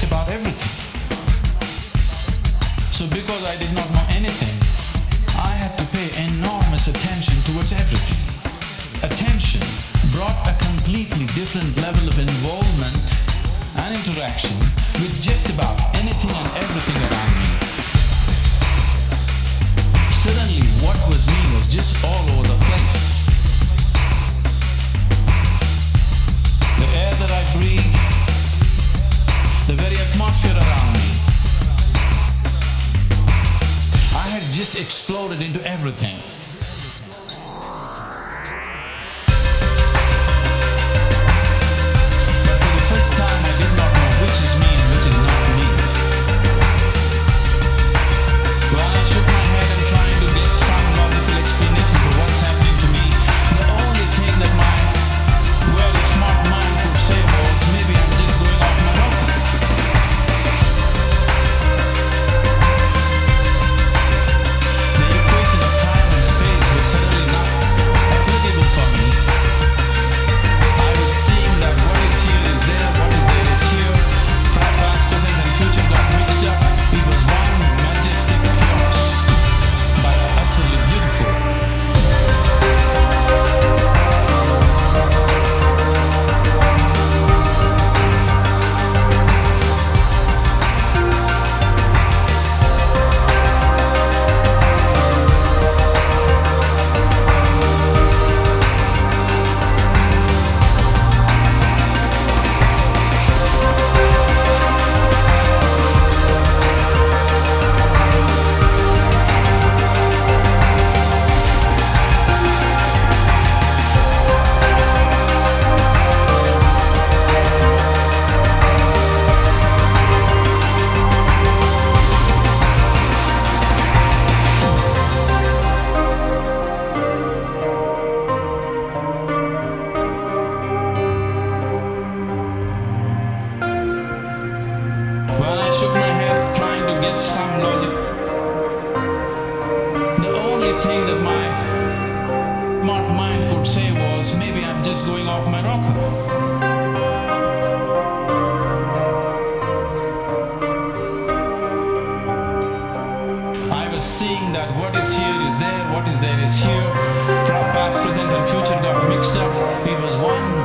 about everything. So because I did not know anything, I had to pay enormous attention towards everything. Attention brought a completely different level of involvement and interaction with just about anything and everything around me. Suddenly what was me was just all over the place. The air that I breathe, the very atmosphere around me, I had just exploded into everything. But for the first time I did not know which is me and which is not me. While I shook my head and trying to get some logical explanation for what's happening to me, the only thing that my very smart mind could say was, maybe I'm just going off my rocker. The equation of time and space was suddenly not applicable for me. I was seeing that what is here is there, what is there is here. Past, present and future got mixed up. It was one majestic chaos, but utterly beautiful. Well, I shook my head trying to get some logic. The only thing that my smart mind could say was, maybe I'm just going off my rocker. I was seeing that what is here is there, what is there is here. Past, present and future got mixed up. It was one